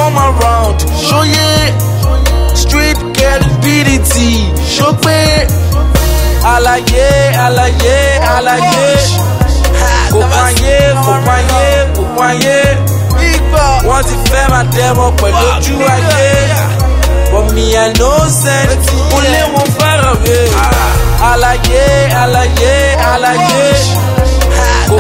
come around. Show ye street girl BDT. Show pé alaye. Kò pààyè. Wọ́n ti fẹ́ máa dẹ́mọ̀ pẹ̀lú ojú ayé. But me I know sense. Mo lé wọn fẹ́ràn mi. Alaye. Kò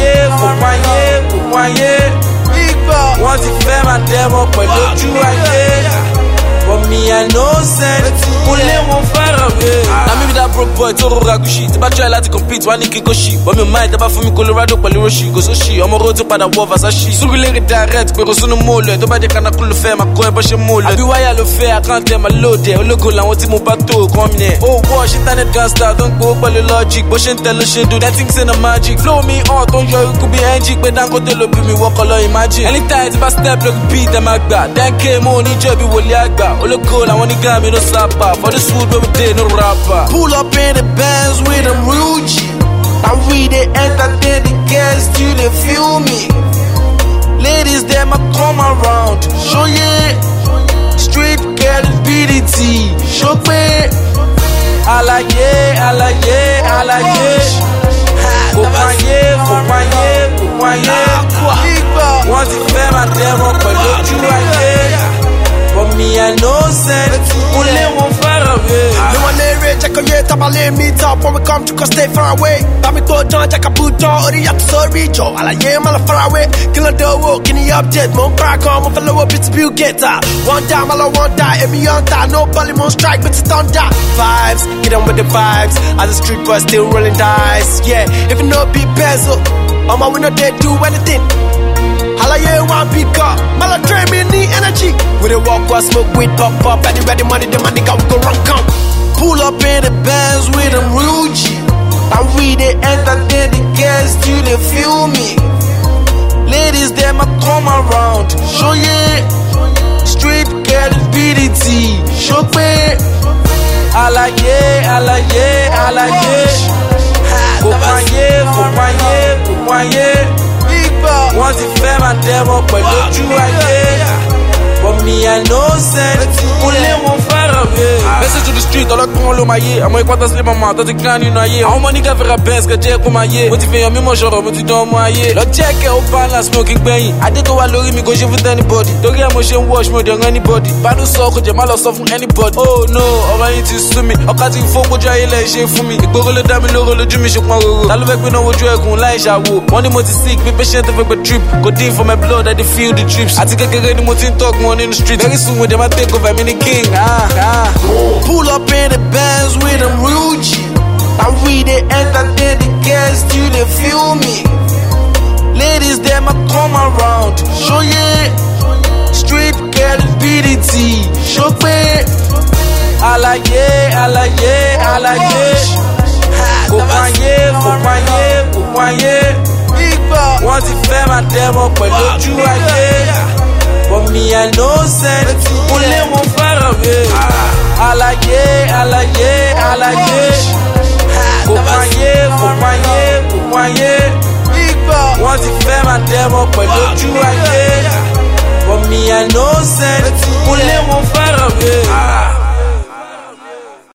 pààyè. Wọ́n ti fẹ́ máa dẹ́mọ̀ pẹ̀lú ojú ayé. But me I know sense. Mo lé wọn fẹ́ràn mi. Na me be that broke boy tó rọra gùṣì. Tí bá try láti compete wá ní kí n kó ṣì. But mi ò mind tẹ́ bá fún mi Colorado pẹ̀lú Roshi. Kò sóṣì, ọmọ ro ti padà wọ Versace. Súrùlérè direct pèrò sínú mọ́ọ̀lù ẹ̀. Tó bá jẹ́ kanakú ló fẹ́ máa kọ́ ẹ bọ́ ṣe mọ́ọ̀lù ẹ̀. Àbí wáyà ló fẹ́ àkáǹtì ẹ̀ máa lóòdì ẹ̀. Ológo làwọn tí mo bá tó kàn mí ẹ̀. Ó wọ́ internet gangster tó ń gbowó pẹ̀lú logic. Bó ṣe ń tẹ ló ṣe dùn. That thing say na magic. Flow me on tó ń yọ ikú bí NG. Pé Dangote ló bí mi wọ́kọ̀ lọ imagine. Anytime tí bá step lórí beat ẹ̀ máa gbà. 10K mo ò ní jẹ́ bí wòlíì àgbà. Ológo làwọn ní me no slapper. For this food where we did no rapper. Pull up in the Benz with them Rugy. And we they entertain the girls till they feel me. Ladies them a come around. Show ye street girl BDT. Show pé alaye. Kò pààyè. Wọ́n ti fẹ́ máa dẹ́mọ̀ pẹ̀lú ojú ayé. But me I know sense. Mo lé wọn fẹ́ràn mi. No one area, check on your top, I lay me top. When we come to cause stay far away. Bami go down, check a boot on. Ori up to so reach out. Ala yeah, man, far away. Kill a door, can you update? Mon crack on, mon follow up, it's a bill getter. One time, all I want die, and me on that. No bully, mon strike, but it's thunder. Vibes, get on with the vibes. As a street boy, still rolling dice. Yeah, if you know be bezel, on my window, they do anything. All I hear one pick up, all I drain me need energy. We dey walk or smoke weed, pop, and ready money, the money go run come. Pull up in the Benz with them Rugy. And we they entertain the girls till they feel me. Ladies them a come around. Show ye street girl BDT. Show pé alaye. Kò pààyè. Wọ́n ti fẹ́ máa dẹ́mọ̀ pẹ̀lú ojú ayé. But me I know sense. Mo lé wọn fẹ́ràn mi. Message to the street, ọlọ́gbọ́n wọn ló máa yé. Àmọ́ ipá tó sílé màmá tó ti kíá nínú ayé. Àwọn ọmọ nígbà fẹ́ra Benz kẹjẹ́ kó máa yé. Mo ti fẹ́yàn mímọ̀ ṣọ̀rọ̀, mo ti dán ọmọ ayé. Lọ jẹ́kẹ̀ ó balance mi ò kí gbẹ̀yìn. Adé tó wà lórí mi kò ṣe fún anybody. Torí ẹ̀ mo ṣe ń wash mi ò dẹ̀ rán anybody. Bánú sọ kò jẹ́ má lọ sọ fún anybody. Oh no, ọ̀rọ̀ yín ti sú mi. Ọkà ti fó kojú ayé lẹ̀ ṣe fún mi. Ìgboro ló dá mi lóró lójú mi ṣe pọn roro. Ta ló fẹ́ gbé náà wojú ẹkùn láì ṣàwò. Wọ́n ní mo ti sick, bí patient fẹ́ gbé drip. Kò dín for my blood, I dey feel the drips. Àti kékeré ni mo ti ń talk wọn nínú street. Very soon they might take over, mini king. Pull up in the Benz with them Rugy. And we they entertain the girls till they feel me. Ladies them a come around. Show ye street girl BDT. Show pé alaye. Kò pààyè. Wọ́n ti fẹ́ máa dẹ́mọ̀ pẹ̀lú ojú ayé. But me I know sense. Mo lé wọn fẹ́ràn mi. Alaye. Kò pààyè. Wọ́n ti fẹ́ máa dẹ́mọ̀ pẹ̀lú ojú ayé. But me I know sense.